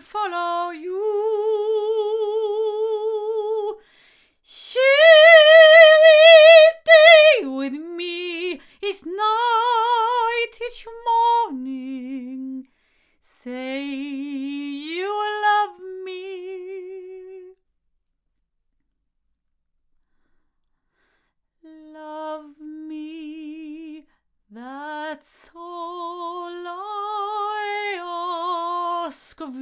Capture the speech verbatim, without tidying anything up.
follow you. Here is day with me, is night each morning. Say you love me. Love me, that's all I ask of